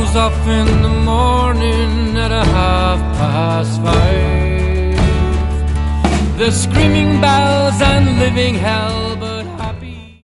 goes off in the morning at 5:30. There's screaming bells and living hell, but